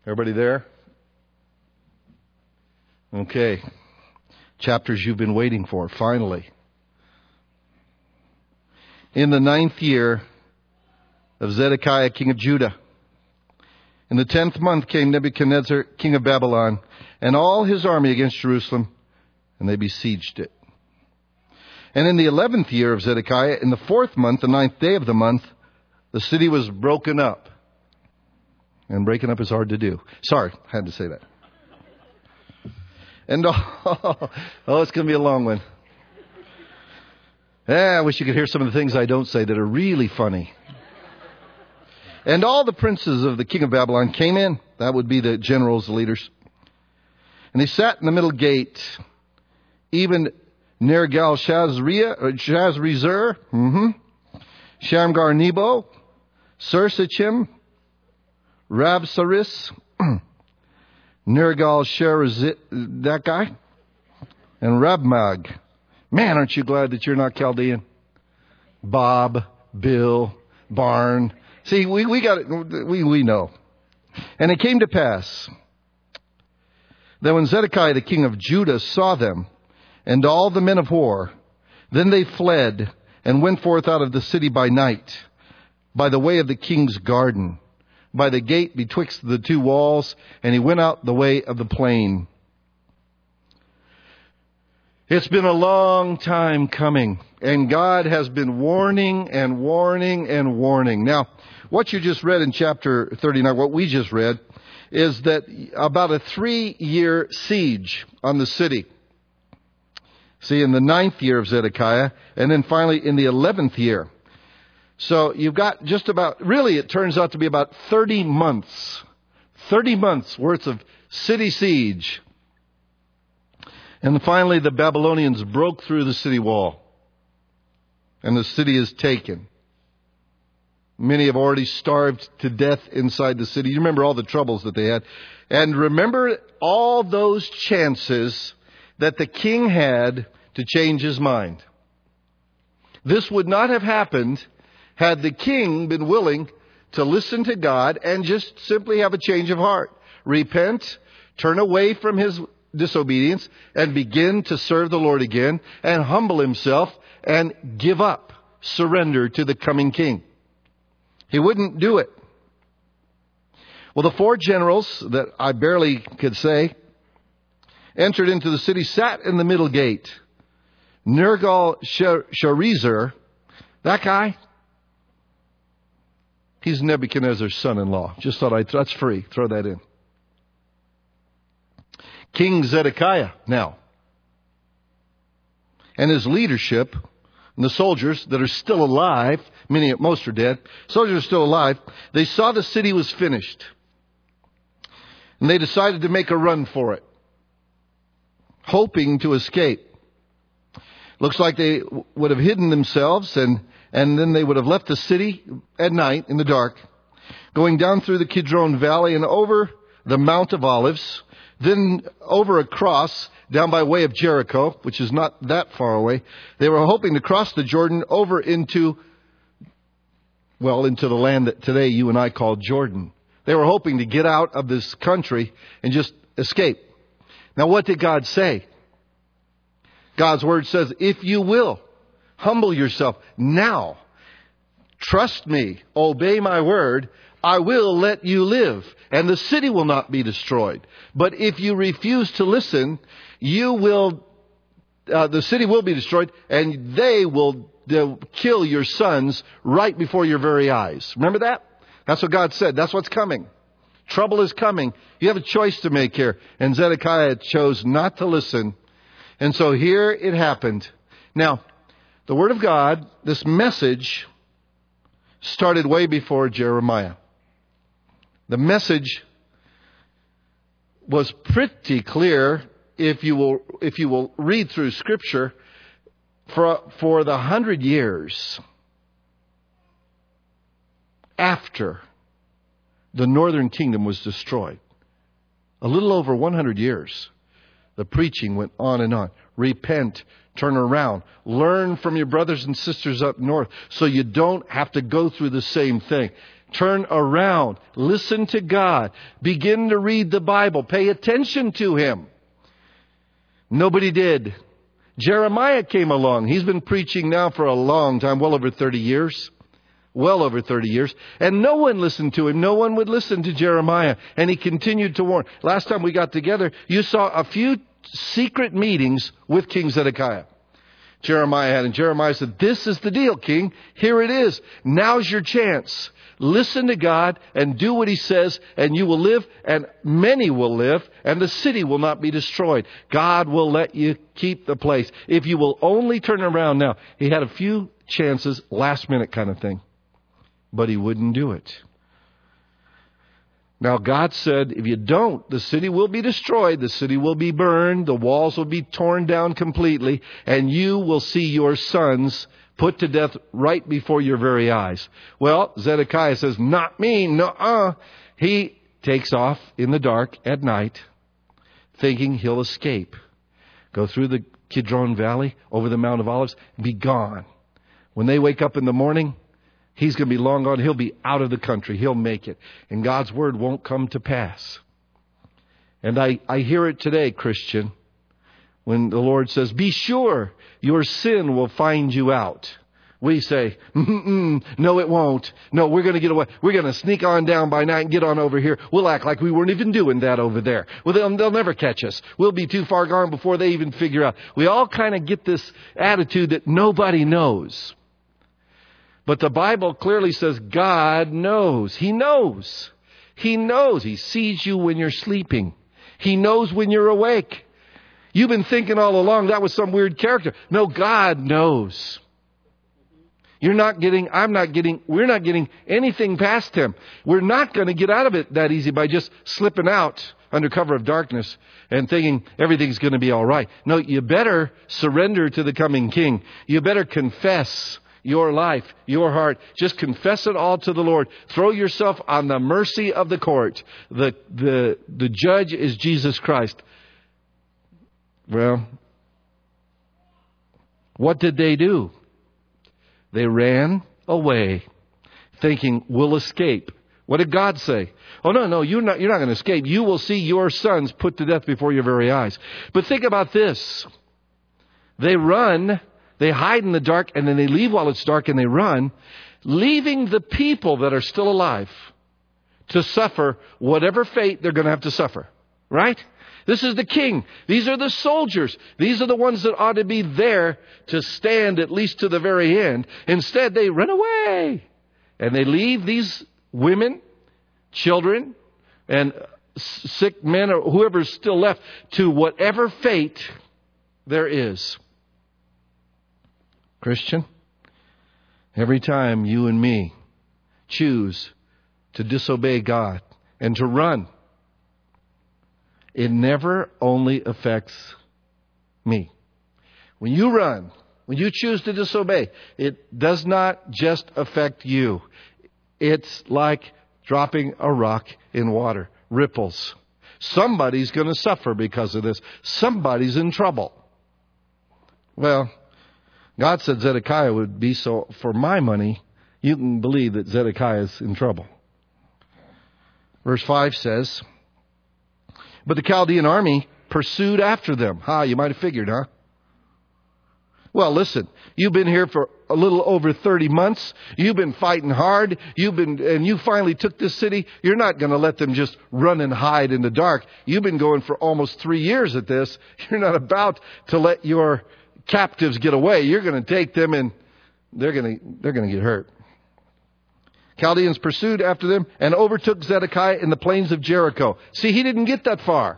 Everybody there? Okay. Chapters you've been waiting for, finally. In the 9th year of Zedekiah, king of Judah, in the 10th month came Nebuchadnezzar, king of Babylon, and all his army against Jerusalem, and they besieged it. And in the 11th year of Zedekiah, in the 4th month, the 9th day of the month, the city was broken up. And breaking up is hard to do. Sorry, I had to say that. And it's going to be a long one. I wish you could hear some of the things I don't say that are really funny. And all the princes of the king of Babylon came in. That would be the generals, the leaders. And they sat in the middle gate. Even Nergal-Shazrezer, Shamgar-Nebo, Sursachim, Rabsaris, Nergal-Sharazit, that guy, and Rabmag. Man, aren't you glad that you're not Chaldean? Bob, Bill, Barn. See, we got it. We know. And it came to pass that when Zedekiah, the king of Judah, saw them and all the men of war, then they fled and went forth out of the city by night, by the way of the king's garden, by the gate betwixt the two walls, and he went out the way of the plain. It's been a long time coming, and God has been warning and warning and warning. Now, what you just read in chapter 39, what we just read, is that about a 3-year siege on the city. See, in the 9th year of Zedekiah, and then finally in the 11th year. So you've got just about, really it turns out to be about 30 months. 30 months worth of city siege. And finally the Babylonians broke through the city wall. And the city is taken. Many have already starved to death inside the city. You remember all the troubles that they had. And remember all those chances that the king had to change his mind. This would not have happened had the king been willing to listen to God and just simply have a change of heart. Repent, turn away from his disobedience, and begin to serve the Lord again, and humble himself and give up, surrender to the coming king. He wouldn't do it. Well, the 4 generals that I barely could say entered into the city, sat in the middle gate. Nergal-Sharezer, that guy, he's Nebuchadnezzar's son-in-law. Just thought that's free. Throw that in. King Zedekiah now. And his leadership, and the soldiers that are still alive, most are dead, soldiers are still alive, they saw the city was finished. And they decided to make a run for it, hoping to escape. Looks like they would have hidden themselves and then they would have left the city at night in the dark, going down through the Kidron Valley and over the Mount of Olives, then over across down by way of Jericho, which is not that far away. They were hoping to cross the Jordan over into the land that today you and I call Jordan. They were hoping to get out of this country and just escape. Now, what did God say? God's word says, if you will, humble yourself now, trust me, obey my word, I will let you live, and the city will not be destroyed. But if you refuse to listen, the city will be destroyed, and they'll kill your sons right before your very eyes. Remember that? That's what God said. That's what's coming. Trouble is coming. You have a choice to make here. And Zedekiah chose not to listen. And so here it happened. Now, the Word of God, this message, started way before Jeremiah. The message was pretty clear if you will read through Scripture for the 100 years after the northern kingdom was destroyed. A little over 100 years. The preaching went on and on. Repent, turn around, learn from your brothers and sisters up north so you don't have to go through the same thing. Turn around. Listen to God. Begin to read the Bible. Pay attention to Him. Nobody did. Jeremiah came along. He's been preaching now for a long time, well over 30 years. Well over 30 years. And no one listened to him. No one would listen to Jeremiah. And he continued to warn. Last time we got together, you saw a few secret meetings with King Zedekiah. Jeremiah had. And Jeremiah said, this is the deal, King. Here it is. Now's your chance. Listen to God and do what He says, and you will live, and many will live, and the city will not be destroyed. God will let you keep the place if you will only turn around. Now, he had a few chances, last minute kind of thing, but he wouldn't do it. Now, God said, if you don't, the city will be destroyed, the city will be burned, the walls will be torn down completely, and you will see your sons put to death right before your very eyes. Well, Zedekiah says, not me, nuh-uh. He takes off in the dark at night, thinking he'll escape. Go through the Kidron Valley, over the Mount of Olives, be gone. When they wake up in the morning, he's going to be long gone. He'll be out of the country. He'll make it. And God's word won't come to pass. And I hear it today, Christian, when the Lord says, be sure your sin will find you out. We say, no, it won't. No, we're going to get away. We're going to sneak on down by night and get on over here. We'll act like we weren't even doing that over there. Well, they'll never catch us. We'll be too far gone before they even figure out. We all kind of get this attitude that nobody knows. But the Bible clearly says God knows. He knows. He knows. He sees you when you're sleeping. He knows when you're awake. You've been thinking all along that was some weird character. No, God knows. We're not getting anything past Him. We're not going to get out of it that easy by just slipping out under cover of darkness and thinking everything's going to be all right. No, you better surrender to the coming King. You better confess your life, your heart. Just confess it all to the Lord. Throw yourself on the mercy of the court. The judge is Jesus Christ. Well, what did they do? They ran away thinking, we'll escape. What did God say? Oh, no, you're not going to escape. You will see your sons put to death before your very eyes. But think about this. They run, they hide in the dark, and then they leave while it's dark and they run, leaving the people that are still alive to suffer whatever fate they're going to have to suffer. Right? This is the king. These are the soldiers. These are the ones that ought to be there to stand at least to the very end. Instead, they run away. And they leave these women, children, and sick men or whoever's still left to whatever fate there is. Christian, every time you and me choose to disobey God and to run, it never only affects me. When you run, when you choose to disobey, it does not just affect you. It's like dropping a rock in water. Ripples. Somebody's going to suffer because of this. Somebody's in trouble. Well, God said Zedekiah would be, so for my money, you can believe that Zedekiah is in trouble. Verse 5 says, but the Chaldean army pursued after them. You might have figured, huh? Well, listen, you've been here for a little over 30 months. You've been fighting hard. And you finally took this city. You're not going to let them just run and hide in the dark. You've been going for almost 3 years at this. You're not about to let your captives get away. You're going to take them and they're going to get hurt. Chaldeans pursued after them and overtook Zedekiah in the plains of Jericho. See, he didn't get that far.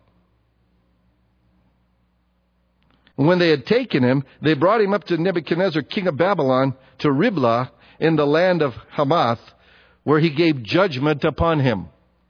When they had taken him, they brought him up to Nebuchadnezzar, king of Babylon, to Riblah in the land of Hamath, where he gave judgment upon him.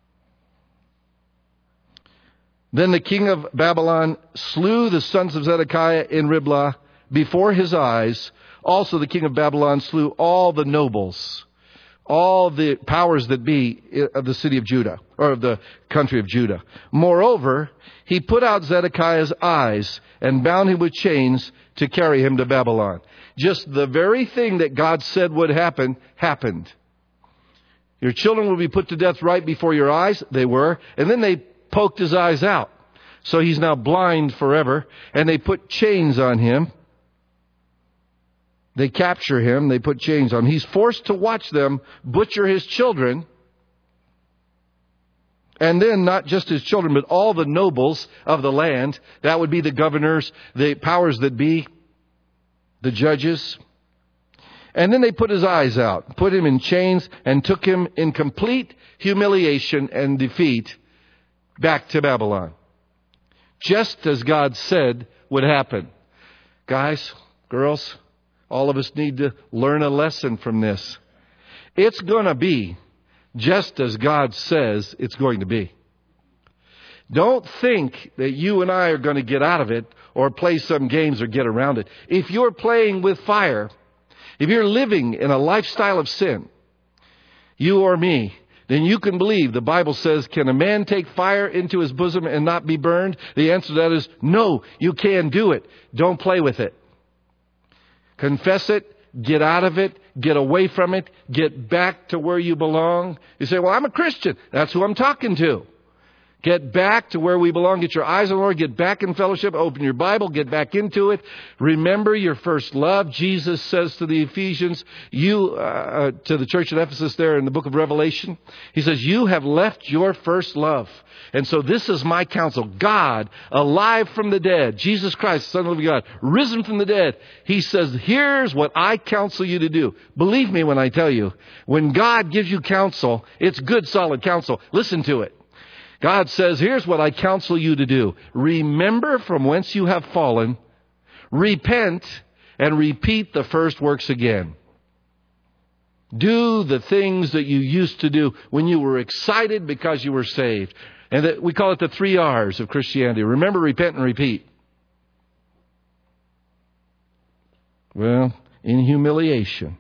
Then the king of Babylon slew the sons of Zedekiah in Riblah before his eyes. Also the king of Babylon slew all the nobles, all the powers that be of the city of Judah, or of the country of Judah. Moreover, he put out Zedekiah's eyes and bound him with chains to carry him to Babylon. Just the very thing that God said would happen, happened. Your children will be put to death right before your eyes. They were. And then they poked his eyes out. So he's now blind forever. And they put chains on him. They capture him. They put chains on him. He's forced to watch them butcher his children. And then not just his children, but all the nobles of the land. That would be the governors, the powers that be, the judges. And then they put his eyes out, put him in chains, and took him in complete humiliation and defeat back to Babylon. Just as God said would happen. Guys, girls, all of us need to learn a lesson from this. It's going to be just as God says it's going to be. Don't think that you and I are going to get out of it or play some games or get around it. If you're playing with fire, if you're living in a lifestyle of sin, you or me, then you can believe the Bible says, can a man take fire into his bosom and not be burned? The answer to that is no, you can do it. Don't play with it. Confess it. Get out of it. Get away from it. Get back to where you belong. You say, well, I'm a Christian. That's who I'm talking to. Get back to where we belong. Get your eyes on the Lord. Get back in fellowship. Open your Bible. Get back into it. Remember your first love. Jesus says to the Ephesians, to the church at Ephesus there in the book of Revelation, he says, you have left your first love. And so this is my counsel. God, alive from the dead, Jesus Christ, Son of the living God, risen from the dead. He says, here's what I counsel you to do. Believe me when I tell you, when God gives you counsel, it's good, solid counsel. Listen to it. God says, here's what I counsel you to do. Remember from whence you have fallen, repent, and repeat the first works again. Do the things that you used to do when you were excited because you were saved. And that we call it the 3 R's of Christianity. Remember, repent, and repeat. Well, in humiliation,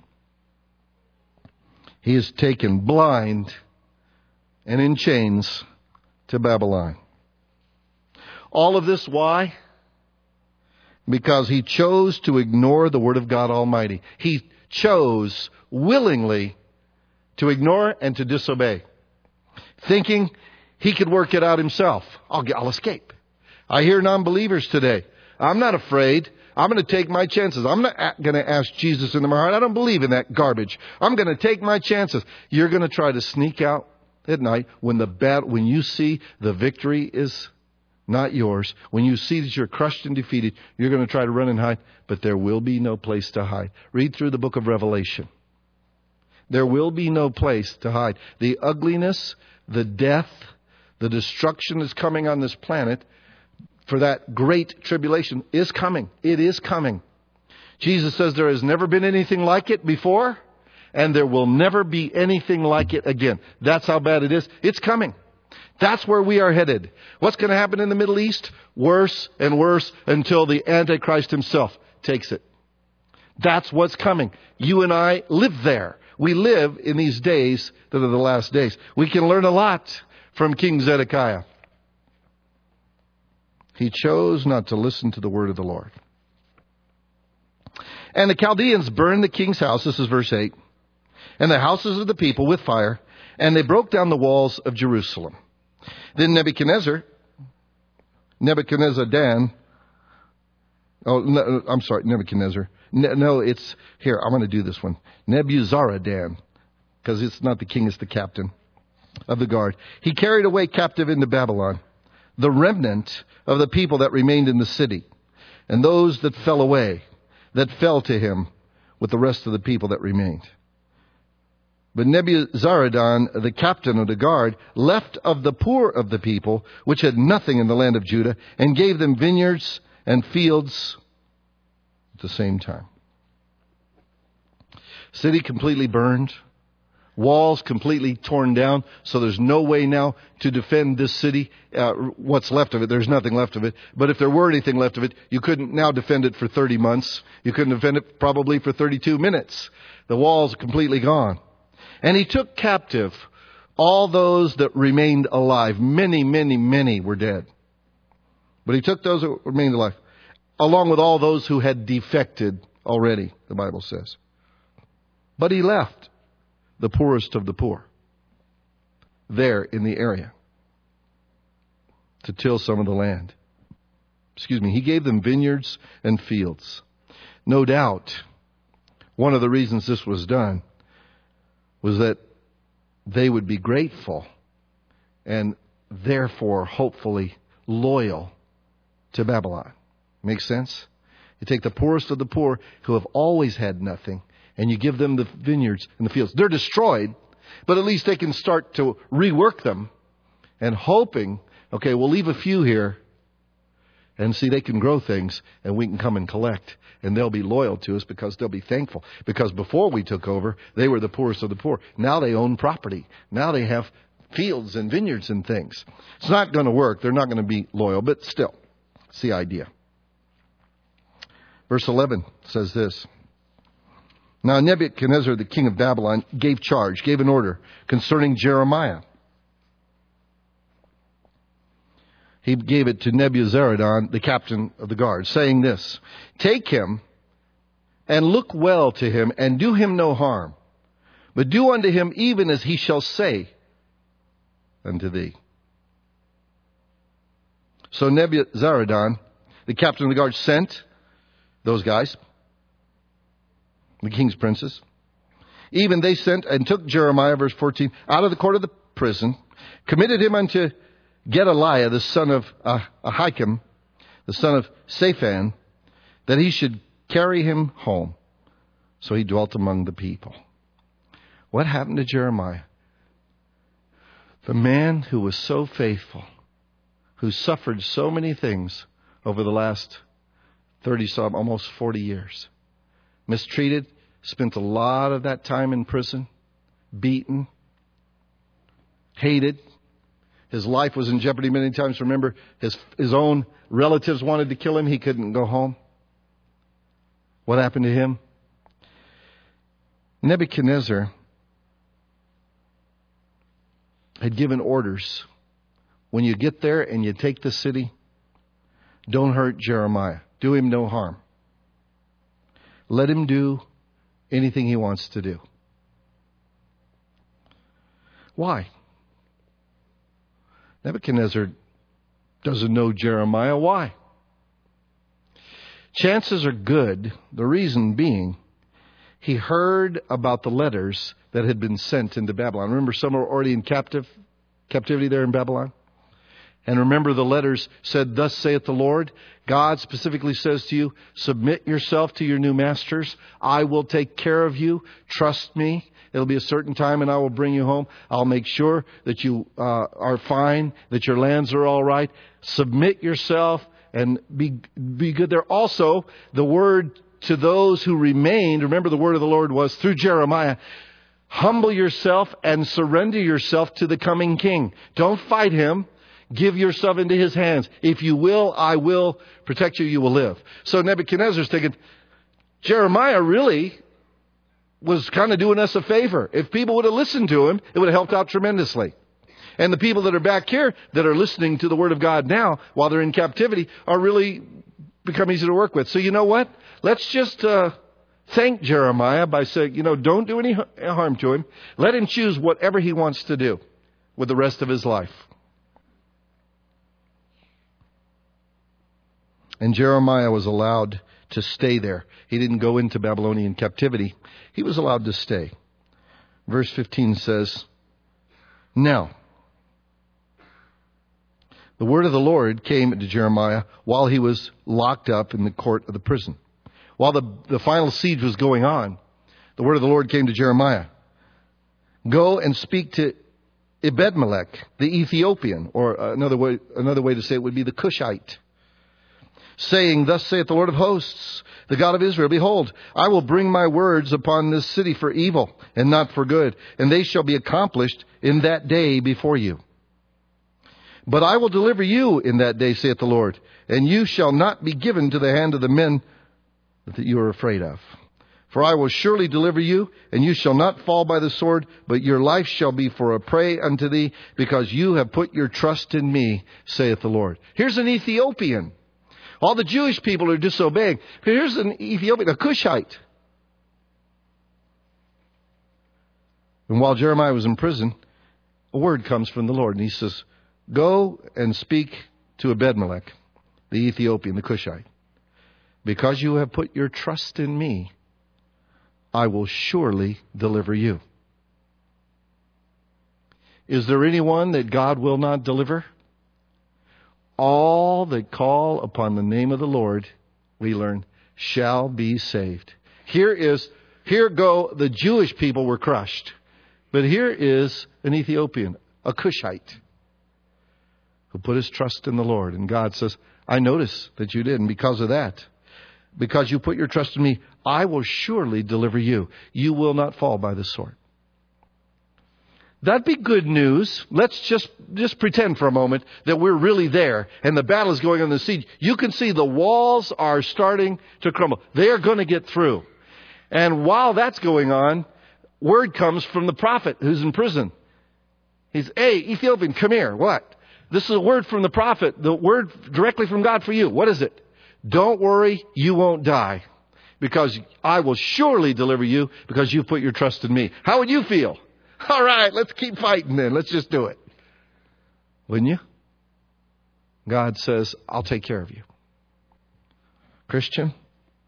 he is taken blind and in chains to Babylon. All of this, why? Because he chose to ignore the Word of God Almighty. He chose willingly to ignore and to disobey, thinking he could work it out himself. I'll escape. I hear non-believers today. I'm not afraid. I'm going to take my chances. I'm not going to ask Jesus into my heart. I don't believe in that garbage. I'm going to take my chances. You're going to try to sneak out at night when you see the victory is not yours, when you see that you're crushed and defeated, you're going to try to run and hide, but there will be no place to hide. Read through the book of Revelation. There will be no place to hide. The ugliness, the death, the destruction that's coming on this planet for that great tribulation is coming. It is coming. Jesus says there has never been anything like it before, and there will never be anything like it again. That's how bad it is. It's coming. That's where we are headed. What's going to happen in the Middle East? Worse and worse until the Antichrist himself takes it. That's what's coming. You and I live there. We live in these days that are the last days. We can learn a lot from King Zedekiah. He chose not to listen to the word of the Lord. And the Chaldeans burned the king's house, this is verse 8, and the houses of the people with fire, and they broke down the walls of Jerusalem. Then Nebuchadnezzar, Nebuchadnezzar. No, it's here. I'm going to do this one. Nebuzaradan, because it's not the king, it's the captain of the guard. He carried away captive into Babylon the remnant of the people that remained in the city, and those that fell away, that fell to him with the rest of the people that remained. But Nebuzaradan, the captain of the guard, left of the poor of the people, which had nothing in the land of Judah, and gave them vineyards and fields at the same time. City completely burned. Walls completely torn down. So there's no way now to defend this city. What's left of it, there's nothing left of it. But if there were anything left of it, you couldn't now defend it for 30 months. You couldn't defend it probably for 32 minutes. The walls are completely gone. And he took captive all those that remained alive. Many, many, many were dead. But he took those that remained alive, along with all those who had defected already, the Bible says. But he left the poorest of the poor. there in the area to till some of the land. He gave them vineyards and fields. No doubt, one of the reasons this was done was that they would be grateful and therefore, hopefully, loyal to Babylon. Make sense? You take the poorest of the poor who have always had nothing, and you give them the vineyards and the fields. They're destroyed, but at least they can start to rework them and hoping, okay, we'll leave a few here and see they can grow things and we can come and collect. And they'll be loyal to us because they'll be thankful. Because before we took over, they were the poorest of the poor. Now they own property. Now they have fields and vineyards and things. It's not going to work. They're not going to be loyal, but still, it's the idea. Verse 11 says this. Now Nebuchadnezzar, the king of Babylon, gave an order concerning Jeremiah. He gave it to Nebuzaradan, the captain of the guard, saying this, take him and look well to him and do him no harm, but do unto him even as he shall say unto thee. So Nebuzaradan, the captain of the guard, sent those guys, the king's princes. Even they sent and took Jeremiah, verse 14, out of the court of the prison, committed him unto Gedaliah, the son of Ahikam, the son of Shaphan, that he should carry him home. So he dwelt among the people. What happened to Jeremiah? The man who was so faithful, who suffered so many things over the last 30-some, almost 40 years. Mistreated, spent a lot of that time in prison, beaten, hated. His life was in jeopardy many times. Remember, his own relatives wanted to kill him. He couldn't go home. What happened to him? Nebuchadnezzar had given orders. When you get there and you take the city, don't hurt Jeremiah. Do him no harm. Let him do anything he wants to do. Why? Nebuchadnezzar doesn't know Jeremiah. Why? Chances are good, the reason being, he heard about the letters that had been sent into Babylon. Remember, some were already in captivity there in Babylon? And remember, the letters said, thus saith the Lord. God specifically says to you, submit yourself to your new masters. I will take care of you. Trust me. It'll be a certain time and I will bring you home. I'll make sure that you are fine, that your lands are all right. Submit yourself and be good there. Also, the word to those who remained, remember the word of the Lord was through Jeremiah, humble yourself and surrender yourself to the coming king. Don't fight him. Give yourself into his hands. If you will, I will protect you. You will live. So Nebuchadnezzar's thinking, Jeremiah really was kind of doing us a favor. If people would have listened to him, it would have helped out tremendously. And the people that are back here that are listening to the word of God now while they're in captivity are really become easy to work with. So you know what? Let's just thank Jeremiah by saying, don't do any harm to him. Let him choose whatever he wants to do with the rest of his life. And Jeremiah was allowed to stay there. He didn't go into Babylonian captivity. He was allowed to stay. Verse 15 says, now, the word of the Lord came to Jeremiah while he was locked up in the court of the prison. While the final siege was going on, the word of the Lord came to Jeremiah. Go and speak to Ebed-Melech, the Ethiopian, or another way to say it would be the Cushite, saying, thus saith the Lord of hosts, the God of Israel, behold, I will bring my words upon this city for evil and not for good, and they shall be accomplished in that day before you. But I will deliver you in that day, saith the Lord, and you shall not be given to the hand of the men that you are afraid of. For I will surely deliver you, and you shall not fall by the sword, but your life shall be for a prey unto thee, because you have put your trust in me, saith the Lord. Here's an Ethiopian. All the Jewish people are disobeying. Here's an Ethiopian, a Cushite. And while Jeremiah was in prison, a word comes from the Lord, and he says, go and speak to Ebed-melech, the Ethiopian, the Cushite. Because you have put your trust in me, I will surely deliver you. Is there anyone that God will not deliver? All that call upon the name of the Lord, we learn, shall be saved. Here go the Jewish people were crushed. But here is an Ethiopian, a Cushite, who put his trust in the Lord. And God says, I notice that you did. And because of that, because you put your trust in me, I will surely deliver you. You will not fall by the sword. That'd be good news. Let's just pretend for a moment that we're really there and the battle is going on, the siege. You can see the walls are starting to crumble. They are going to get through. And while that's going on, word comes from the prophet who's in prison. He's, hey, Ethiopian, come here. What? This is a word from the prophet, the word directly from God for you. What is it? Don't worry, you won't die, because I will surely deliver you because you put your trust in me. How would you feel? All right, let's keep fighting then. Let's just do it. Wouldn't you? God says, I'll take care of you. Christian,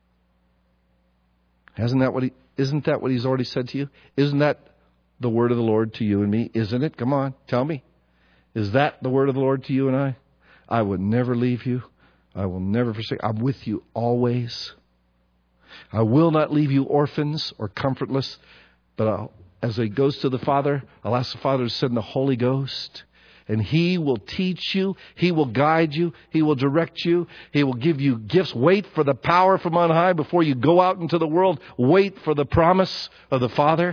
isn't that what he's already said to you? Isn't that the word of the Lord to you and me? Isn't it? Come on, tell me. Is that the word of the Lord to you and I? I would never leave you. I will never forsake. I'm with you always. I will not leave you orphans or comfortless, but as he goes to the Father, I'll ask the Father to send the Holy Ghost, and He will teach you. He will guide you. He will direct you. He will give you gifts. Wait for the power from on high before you go out into the world. Wait for the promise of the Father.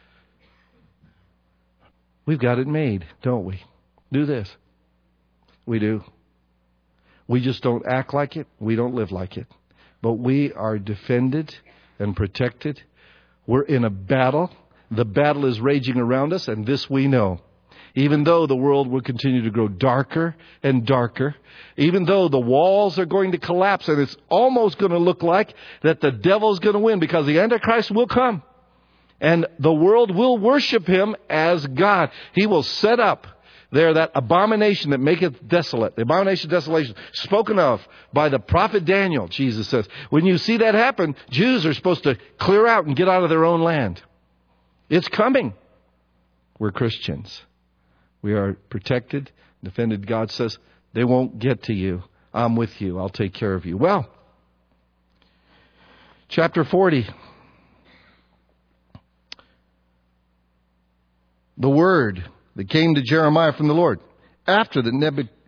We've got it made, don't we? Do this. We do. We just don't act like it. We don't live like it. But we are defended and protected. We're in a battle. The battle is raging around us, and this we know. Even though the world will continue to grow darker and darker, even though the walls are going to collapse, and it's almost going to look like that the devil's going to win, because the Antichrist will come, and the world will worship him as God. He will set up there that abomination that maketh desolate, the abomination of desolation, spoken of by the prophet Daniel, Jesus says. When you see that happen, Jews are supposed to clear out and get out of their own land. It's coming. We're Christians. We are protected, defended. God says, they won't get to you. I'm with you. I'll take care of you. Well, chapter 40. The word that came to Jeremiah from the Lord after the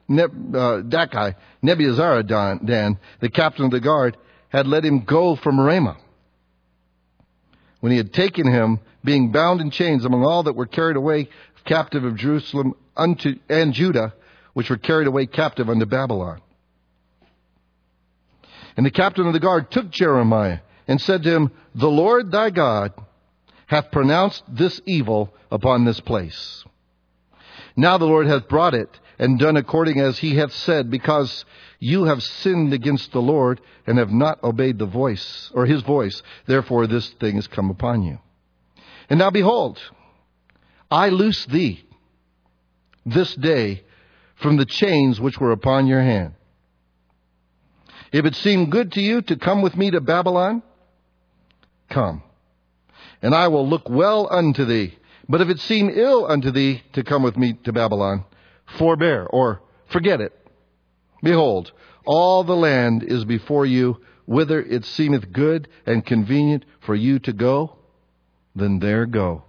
Nebuzaradan, the captain of the guard, had let him go from Ramah, when he had taken him, being bound in chains, among all that were carried away captive of Jerusalem and Judah, which were carried away captive unto Babylon. And the captain of the guard took Jeremiah and said to him, the Lord thy God hath pronounced this evil upon this place. Now the Lord hath brought it, and done according as he hath said, because you have sinned against the Lord, and have not obeyed the voice, or his voice. Therefore this thing is come upon you. And now behold, I loose thee this day from the chains which were upon your hand. If it seem good to you to come with me to Babylon, come, and I will look well unto thee. But if it seem ill unto thee to come with me to Babylon, forbear, or forget it. Behold, all the land is before you, whither it seemeth good and convenient for you to go, then there go.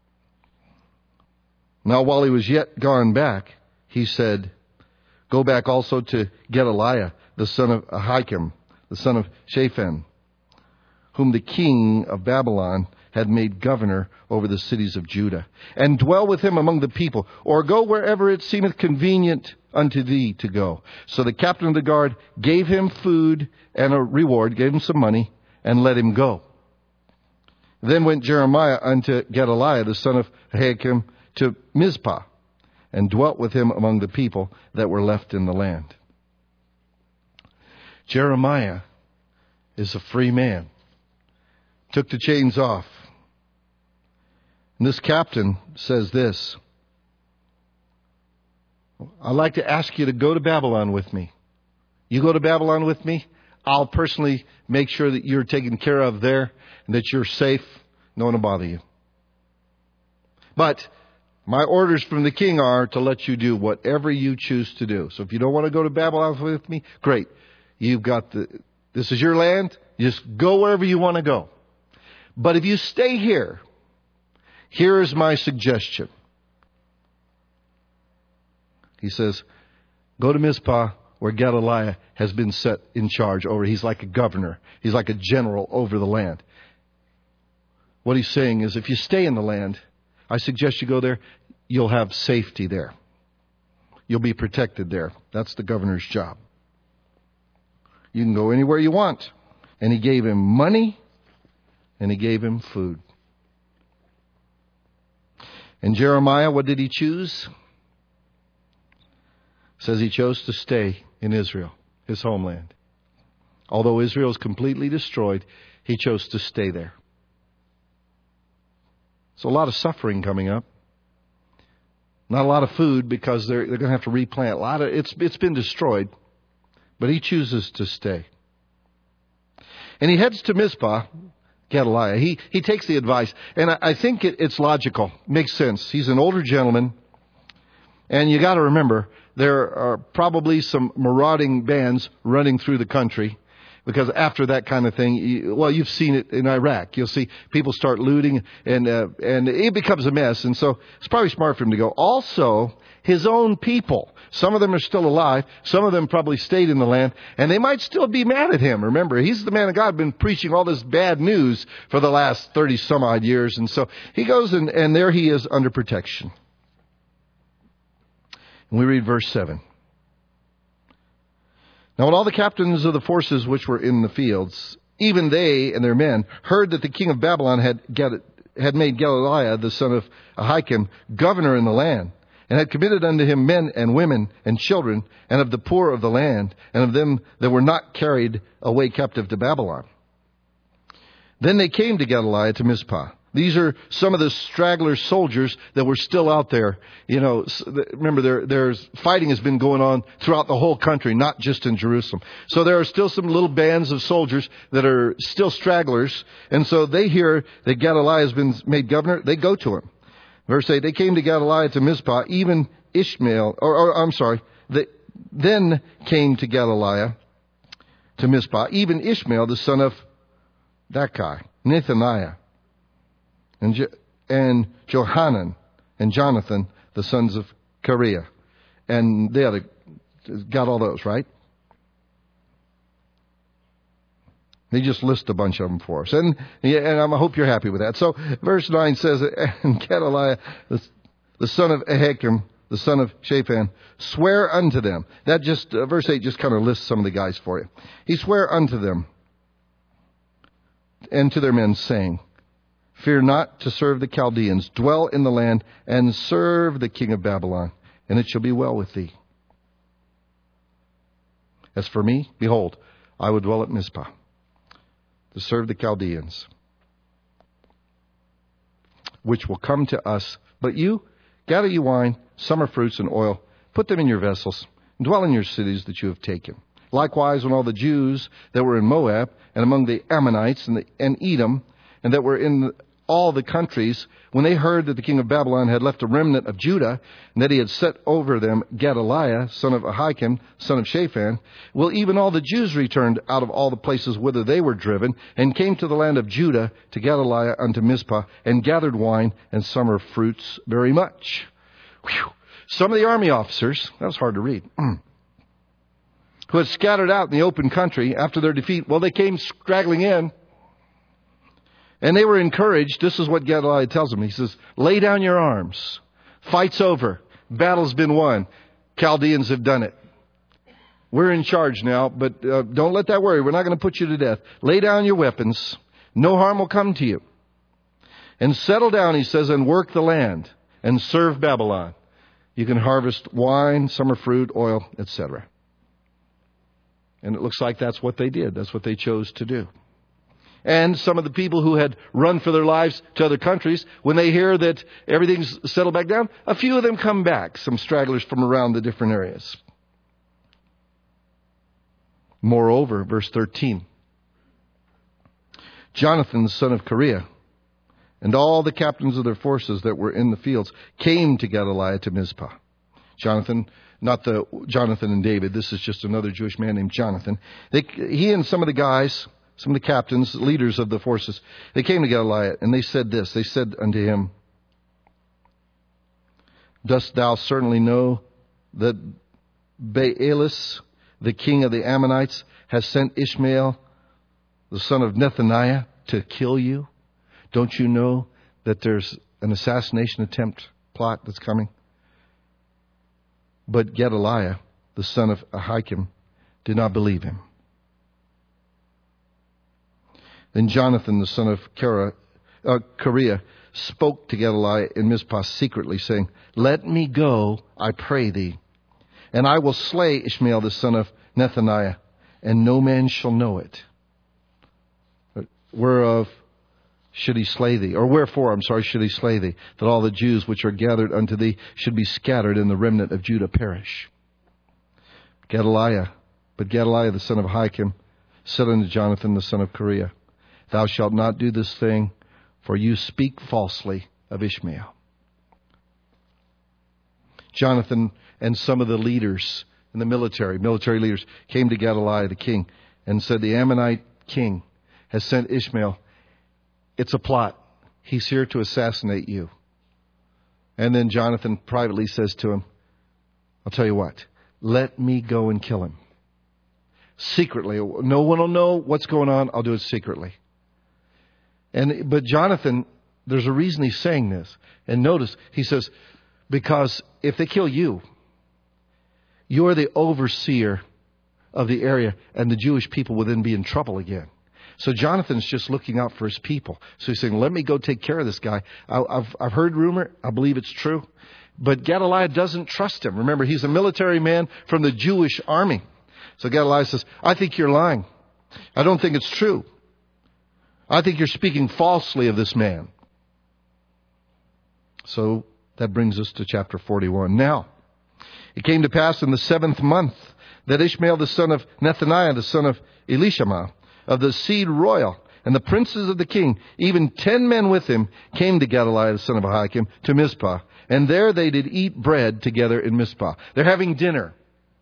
Now while he was yet gone back, he said, go back also to Gedaliah, the son of Ahikam, the son of Shaphan, whom the king of Babylon had made governor over the cities of Judah, and dwell with him among the people, or go wherever it seemeth convenient unto thee to go. So the captain of the guard gave him food and a reward, gave him some money, and let him go. Then went Jeremiah unto Gedaliah, the son of Ahikam, to Mizpah, and dwelt with him among the people that were left in the land. Jeremiah is a free man. Took the chains off. And this captain says this, I'd like to ask you to go to Babylon with me. You go to Babylon with me, I'll personally make sure that you're taken care of there and that you're safe. No one will bother you. But my orders from the king are to let you do whatever you choose to do. So if you don't want to go to Babylon with me, great. This is your land. You just go wherever you want to go. But if you stay here, here is my suggestion. He says, go to Mizpah, where Gedaliah has been set in charge over. He's like a governor. He's like a general over the land. What he's saying is, if you stay in the land, I suggest you go there. You'll have safety there. You'll be protected there. That's the governor's job. You can go anywhere you want. And he gave him money, and he gave him food. And Jeremiah, what did he choose? It says he chose to stay in Israel, his homeland. Although Israel is completely destroyed, he chose to stay there. So a lot of suffering coming up. Not a lot of food because they're going to have to replant. It's been destroyed, but he chooses to stay. And he heads to Mizpah, Gedaliah. He takes the advice, and I think it's logical, makes sense. He's an older gentleman, and you got to remember there are probably some marauding bands running through the country. Because after that kind of thing, you've seen it in Iraq. You'll see people start looting, and it becomes a mess. And so it's probably smart for him to go. Also, his own people. Some of them are still alive. Some of them probably stayed in the land. And they might still be mad at him. Remember, he's the man of God, been preaching all this bad news for the last 30 some odd years. And so he goes, and there he is under protection. And we read verse 7. Now when all the captains of the forces which were in the fields, even they and their men, heard that the king of Babylon had made Gedaliah, the son of Ahikam, governor in the land, and had committed unto him men and women and children, and of the poor of the land, and of them that were not carried away captive to Babylon. Then they came to Gedaliah to Mizpah. These are some of the straggler soldiers that were still out there. You know, remember, there's fighting has been going on throughout the whole country, not just in Jerusalem. So there are still some little bands of soldiers that are still stragglers. And so they hear that Gedaliah has been made governor. They go to him. Verse 8, they came to Gedaliah to Mizpah, even Ishmael, then came to Gedaliah to Mizpah, even Ishmael, the son of Dakai, Nethaniah, and Johanan and Jonathan, the sons of Kareah. And the other, got all those, right? They just list a bunch of them for us. And I hope you're happy with that. So verse 9 says, and Gedaliah, the son of Ahikam, the son of Shaphan, swear unto them. That just, verse 8 just kind of lists some of the guys for you. He sware unto them and to their men, saying, fear not to serve the Chaldeans. Dwell in the land and serve the king of Babylon, and it shall be well with thee. As for me, behold, I would dwell at Mizpah to serve the Chaldeans, which will come to us. But you, gather you wine, summer fruits, and oil, put them in your vessels, and dwell in your cities that you have taken. Likewise, when all the Jews that were in Moab, and among the Ammonites, and Edom, and that were in all the countries, when they heard that the king of Babylon had left a remnant of Judah, and that he had set over them Gedaliah, son of Ahikam, son of Shaphan, well, even all the Jews returned out of all the places whither they were driven, and came to the land of Judah, to Gedaliah unto Mizpah, and gathered wine and summer fruits very much. Whew. Some of the army officers, that was hard to read, who had scattered out in the open country after their defeat, well, they came straggling in. And they were encouraged. This is what Gedaliah tells them. He says, lay down your arms. Fight's over. Battle's been won. Chaldeans have done it. We're in charge now, but don't let that worry. We're not going to put you to death. Lay down your weapons. No harm will come to you. And settle down, he says, and work the land and serve Babylon. You can harvest wine, summer fruit, oil, etc. And it looks like that's what they did. That's what they chose to do. And some of the people who had run for their lives to other countries, when they hear that everything's settled back down, a few of them come back, some stragglers from around the different areas. Moreover, verse 13, Jonathan, the son of Kareah, and all the captains of their forces that were in the fields came to Gedaliah to Mizpah. Jonathan, not the Jonathan and David, this is just another Jewish man named Jonathan. He and some of the guys, some of the captains, leaders of the forces, they came to Gedaliah and they said this. They said unto him, dost thou certainly know that Baalis, the king of the Ammonites, has sent Ishmael, the son of Nethaniah, to kill you? Don't you know that there's an assassination attempt plot that's coming? But Gedaliah, the son of Ahikam, did not believe him. Then Jonathan, the son of Kareah, spoke to Gedaliah in Mizpah secretly, saying, let me go, I pray thee, and I will slay Ishmael, the son of Nethaniah, and no man shall know it. Whereof should he slay thee? Or wherefore, should he slay thee? That all the Jews which are gathered unto thee should be scattered, and the remnant of Judah perish. But Gedaliah, the son of Ahikam, said unto Jonathan, the son of Kareah, thou shalt not do this thing, for you speak falsely of Ishmael. Jonathan and some of the leaders in the military leaders, came to Gedaliah the king and said, the Ammonite king has sent Ishmael. It's a plot. He's here to assassinate you. And then Jonathan privately says to him, I'll tell you what, let me go and kill him. Secretly. No one will know what's going on. I'll do it secretly. But Jonathan, there's a reason he's saying this. And notice, he says, because if they kill you, you're the overseer of the area, and the Jewish people will then be in trouble again. So Jonathan's just looking out for his people. So he's saying, let me go take care of this guy. I've heard rumor. I believe it's true. But Gedaliah doesn't trust him. Remember, he's a military man from the Jewish army. So Gedaliah says, I think you're lying. I don't think it's true. I think you're speaking falsely of this man. So that brings us to chapter 41. Now, it came to pass in the 7th month that Ishmael, the son of Nethaniah, the son of Elishama, of the seed royal, and the princes of the king, even 10 men with him, came to Gedaliah, the son of Ahikam, to Mizpah. And there they did eat bread together in Mizpah. They're having dinner.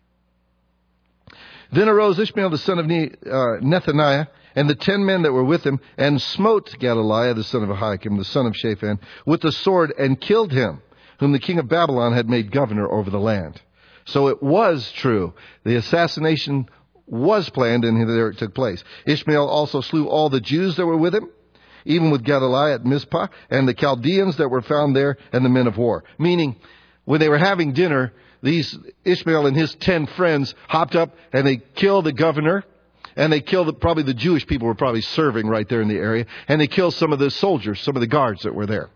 Then arose Ishmael, the son of Nethaniah, and the 10 men that were with him, and smote Gedaliah, the son of Ahikam, the son of Shaphan, with the sword, and killed him, whom the king of Babylon had made governor over the land. So it was true. The assassination was planned, and there it took place. Ishmael also slew all the Jews that were with him, even with Gedaliah at Mizpah, and the Chaldeans that were found there, and the men of war. Meaning, when they were having dinner, Ishmael and his 10 friends hopped up, and they killed the governor, and they killed probably the Jewish people were probably serving right there in the area, and they killed some of the soldiers, some of the guards that were there.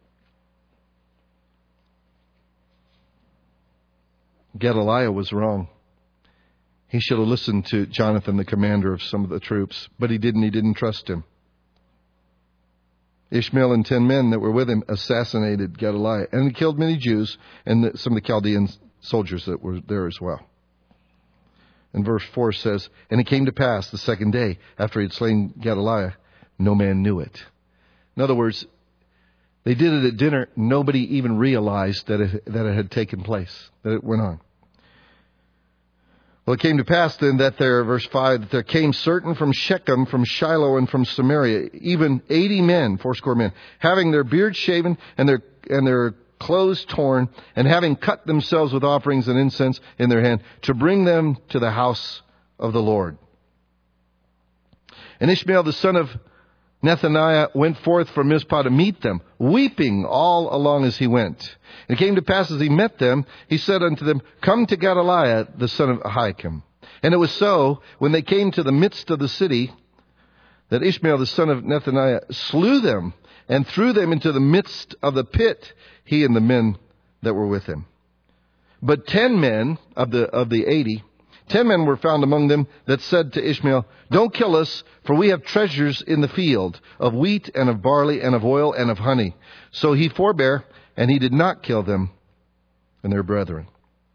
Gedaliah was wrong. He should have listened to Jonathan, the commander of some of the troops, but he didn't. He didn't trust him. Ishmael and 10 men that were with him assassinated Gedaliah, and he killed many Jews and some of the Chaldean soldiers that were there as well. And verse 4 says, and it came to pass the 2nd day after he had slain Gedaliah, no man knew it. In other words, they did it at dinner. Nobody even realized that it had taken place, that it went on. Well, it came to pass then that there, verse 5, that there came certain from Shechem, from Shiloh, and from Samaria, even 80 men, 80 men, having their beards shaven and their clothes torn, and having cut themselves with offerings and incense in their hand, to bring them to the house of the Lord. And Ishmael, the son of Nethaniah, went forth from Mizpah to meet them, weeping all along as he went. And it came to pass as he met them, he said unto them, come to Gedaliah, the son of Ahikam. And it was so, when they came to the midst of the city, that Ishmael, the son of Nethaniah, slew them and threw them into the midst of the pit, he and the men that were with him. But 10 men of the 80, 10 men were found among them that said to Ishmael, "Don't kill us, for we have treasures in the field, of wheat and of barley and of oil and of honey." So he forbore, and he did not kill them and their brethren.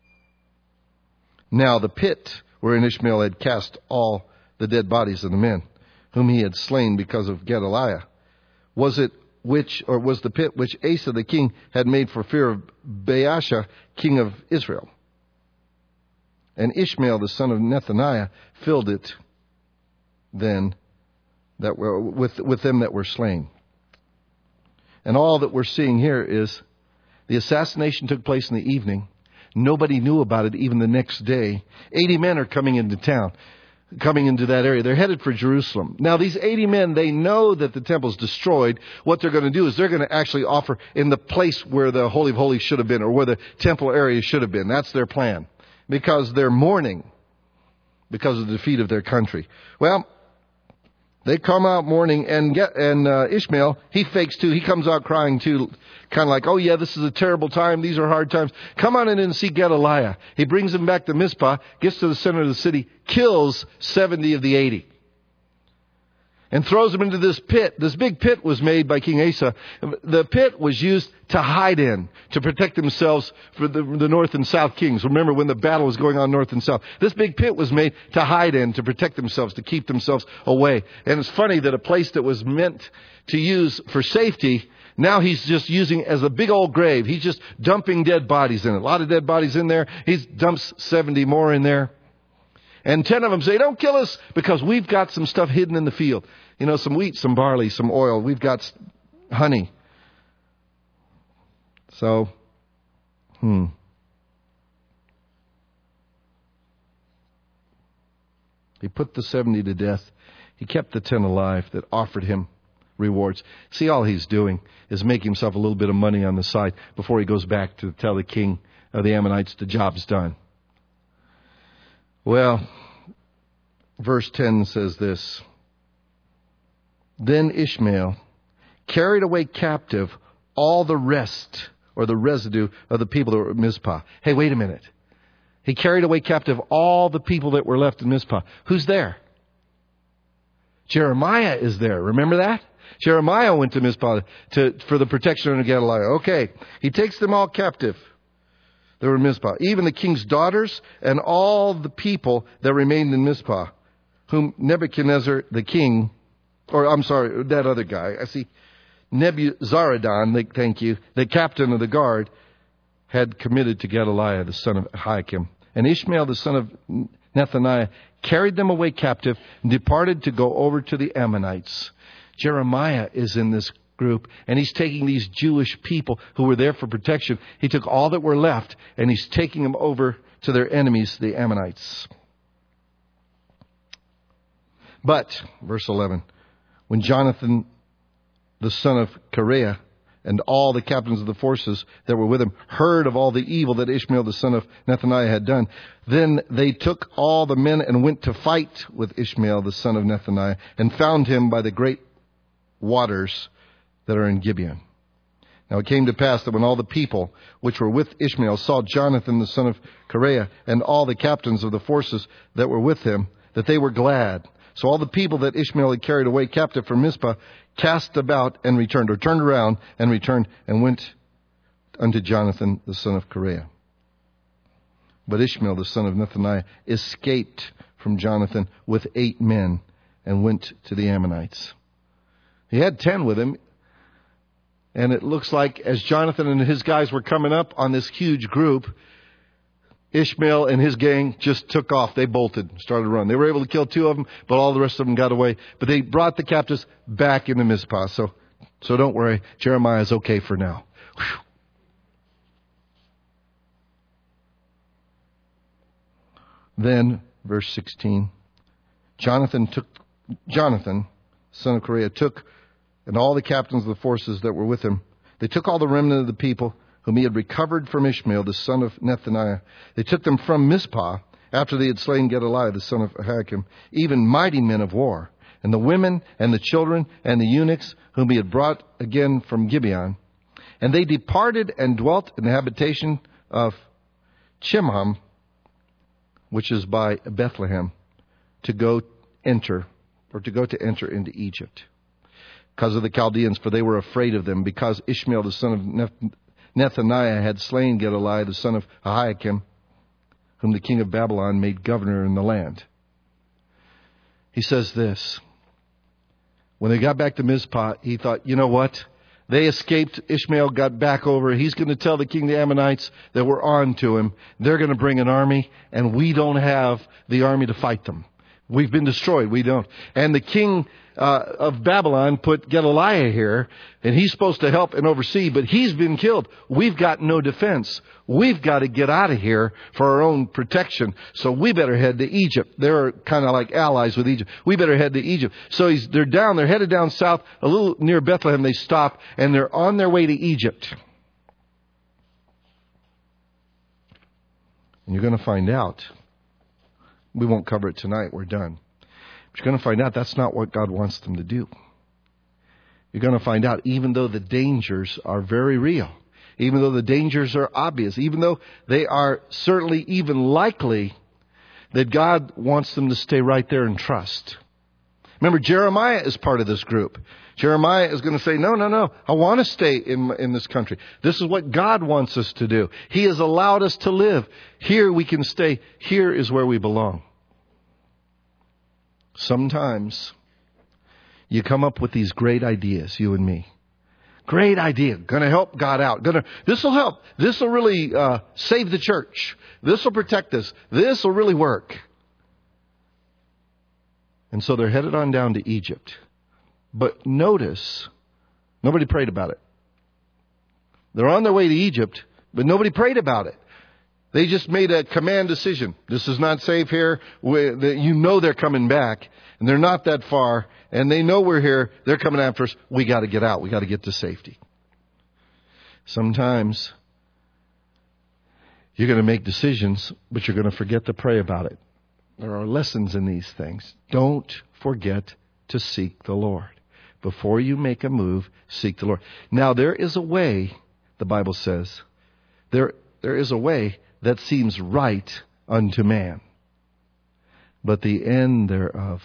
Now the pit wherein Ishmael had cast all the dead bodies of the men whom he had slain because of Gedaliah, was the pit which Asa the king had made for fear of Baasha, king of Israel. And Ishmael the son of Nethaniah filled it then that were with them that were slain. And all that we're seeing here is the assassination took place in the evening. Nobody knew about it even the next day. 80 men are coming into town, coming into that area. They're headed for Jerusalem. Now, these 80 men, they know that the temple's destroyed. What they're going to do is they're going to actually offer in the place where the Holy of Holies should have been, or where the temple area should have been. That's their plan, because they're mourning because of the defeat of their country. Well, they come out mourning, and Ishmael, he fakes too. He comes out crying too, kind of like, "Oh yeah, this is a terrible time. These are hard times. Come on in and see Gedaliah." He brings him back to Mizpah, gets to the center of the city, kills 70 of the 80. And throws them into this pit. This big pit was made by King Asa. The pit was used to hide in, to protect themselves for the north and south kings. Remember when the battle was going on north and south. This big pit was made to hide in, to protect themselves, to keep themselves away. And it's funny that a place that was meant to use for safety, now he's just using as a big old grave. He's just dumping dead bodies in it. A lot of dead bodies in there. He dumps 70 more in there. And 10 of them say, "Don't kill us, because we've got some stuff hidden in the field. You know, some wheat, some barley, some oil. We've got honey." So, he put the 70 to death. He kept the 10 alive that offered him rewards. See, all he's doing is making himself a little bit of money on the side before he goes back to tell the king of the Ammonites the job's done. Well, verse 10 says this: "Then Ishmael carried away captive all the rest," or the residue of the people that were at Mizpah. Hey, wait a minute. He carried away captive all the people that were left in Mizpah. Who's there? Jeremiah is there. Remember that? Jeremiah went to Mizpah for the protection of Gedaliah. Okay. He takes them all captive. They were in Mizpah. Even the king's daughters and all the people that remained in Mizpah, whom Nebuchadnezzar the king, that other guy, Nebuzaradan, thank you, the captain of the guard, had committed to Gedaliah, the son of Ahikam. And Ishmael, the son of Nethaniah, carried them away captive and departed to go over to the Ammonites. Jeremiah is in this group, and he's taking these Jewish people who were there for protection. He took all that were left, and he's taking them over to their enemies, the Ammonites. But, verse 11, when Jonathan, the son of Kareah, and all the captains of the forces that were with him heard of all the evil that Ishmael, the son of Nethaniah, had done, then they took all the men and went to fight with Ishmael, the son of Nethaniah, and found him by the great waters that are in Gibeon. Now it came to pass that when all the people which were with Ishmael saw Jonathan, the son of Kareah, and all the captains of the forces that were with him, that they were glad. So all the people that Ishmael had carried away captive from Mizpah cast about and returned, or turned around and returned, and went unto Jonathan, the son of Kareah. But Ishmael, the son of Nethaniah, escaped from Jonathan with 8 men and went to the Ammonites. He had 10 with him. And it looks like as Jonathan and his guys were coming up on this huge group, Ishmael and his gang just took off. They bolted, started to run. They were able to kill 2 of them, but all the rest of them got away. But they brought the captives back into Mizpah. So don't worry. Jeremiah is okay for now. Whew. Then, verse 16, Jonathan, son of Kareah, took, and all the captains of the forces that were with him, they took all the remnant of the people whom he had recovered from Ishmael, the son of Nethaniah. They took them from Mizpah after they had slain Gedaliah, the son of Ahikam, even mighty men of war, and the women and the children and the eunuchs whom he had brought again from Gibeon. And they departed and dwelt in the habitation of Chimham, which is by Bethlehem, to enter into Egypt, because of the Chaldeans, for they were afraid of them, because Ishmael the son of Nethaniah had slain Gedaliah the son of Ahikam, whom the king of Babylon made governor in the land. He says this: when they got back to Mizpah, he thought, you know what? They escaped. Ishmael got back over. He's going to tell the king of the Ammonites that we're on to him. They're going to bring an army, and we don't have the army to fight them. We've been destroyed. We don't. And the king of Babylon put Gedaliah here, and he's supposed to help and oversee, but he's been killed. We've got no defense. We've got to get out of here for our own protection. So we better head to Egypt. They're kind of like allies with Egypt. We better head to Egypt. So they're headed down south, a little near Bethlehem. They stop, and they're on their way to Egypt. And you're going to find out. We won't cover it tonight. We're done. But you're going to find out that's not what God wants them to do. You're going to find out, even though the dangers are very real, even though the dangers are obvious, even though they are certainly even likely, that God wants them to stay right there and trust. Remember, Jeremiah is part of this group. Jeremiah is going to say, no, I want to stay in this country. This is what God wants us to do. He has allowed us to live. Here we can stay. Here is where we belong. Sometimes you come up with these great ideas, you and me. Great idea. Going to help God out. This will help. This will really save the church. This will protect us. This will really work. And so they're headed on down to Egypt. But notice, nobody prayed about it. They're on their way to Egypt, but nobody prayed about it. They just made a command decision. This is not safe here. You know they're coming back, and they're not that far, and they know we're here. They're coming after us. We got to get out. We got to get to safety. Sometimes you're going to make decisions, but you're going to forget to pray about it. There are lessons in these things. Don't forget to seek the Lord. Before you make a move, seek the Lord. Now, there is a way, the Bible says, there is a way that seems right unto man, but the end thereof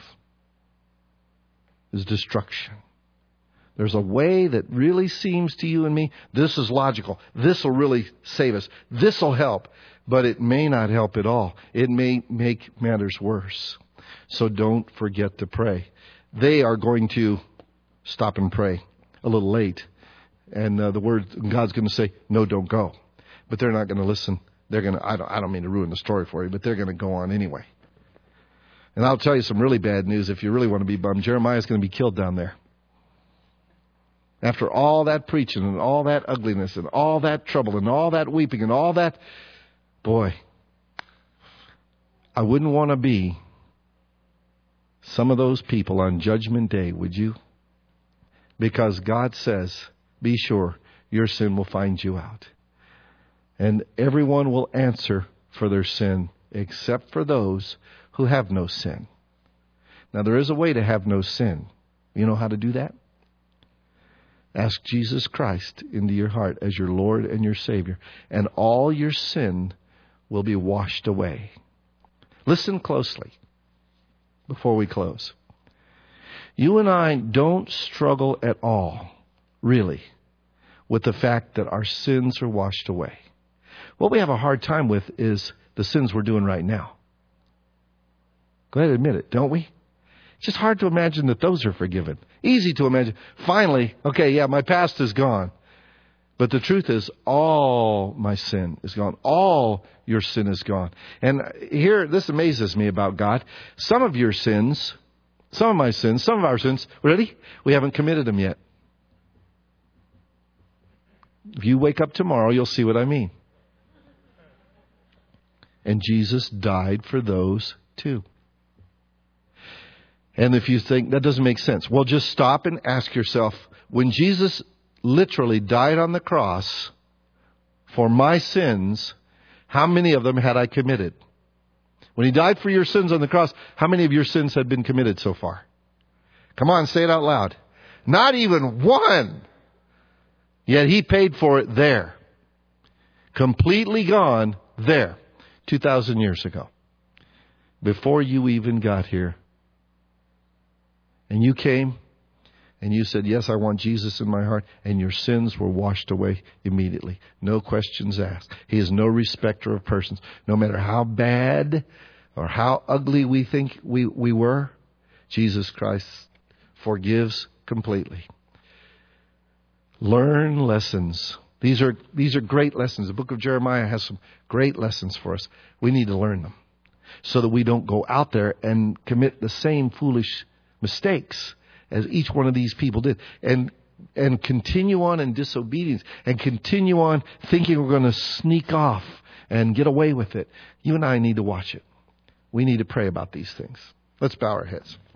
is destruction. There's a way that really seems to you and me, this is logical. This will really save us. This will help. But it may not help at all. It may make matters worse. So don't forget to pray. They are going to stop and pray a little late. And God's going to say, no, don't go. But they're not going to listen. They're going to, I don't mean to ruin the story for you, but they're going to go on anyway. And I'll tell you some really bad news if you really want to be bummed. Jeremiah's going to be killed down there. After all that preaching and all that ugliness and all that trouble and all that weeping and all that, boy, I wouldn't want to be some of those people on Judgment Day, would you? Because God says, be sure your sin will find you out. And everyone will answer for their sin except for those who have no sin. Now, there is a way to have no sin. You know how to do that? Ask Jesus Christ into your heart as your Lord and your Savior, and all your sin will be washed away. Listen closely before we close. You and I don't struggle at all, really, with the fact that our sins are washed away. What we have a hard time with is the sins we're doing right now. Go ahead and admit it, don't we? It's just hard to imagine that those are forgiven. Easy to imagine. Finally, okay, yeah, my past is gone. But the truth is, all my sin is gone. All your sin is gone. And here, this amazes me about God. Some of your sins, some of my sins, some of our sins, ready? We haven't committed them yet. If you wake up tomorrow, you'll see what I mean. And Jesus died for those too. And if you think that doesn't make sense, well, just stop and ask yourself, when Jesus literally died on the cross for my sins, how many of them had I committed? When he died for your sins on the cross, how many of your sins had been committed so far? Come on, say it out loud. Not even one. Yet he paid for it there. Completely gone there. 2,000 years ago. before you even got here. And you came and you said, yes, I want Jesus in my heart. And your sins were washed away immediately. No questions asked. He is no respecter of persons. No matter how bad or how ugly we think we were, Jesus Christ forgives completely. Learn lessons. These are great lessons. The book of Jeremiah has some great lessons for us. We need to learn them so that we don't go out there and commit the same foolish mistakes as each one of these people did, and continue on in disobedience, and continue on thinking we're going to sneak off and get away with it. You and I need to watch it. We need to pray about these things. Let's bow our heads.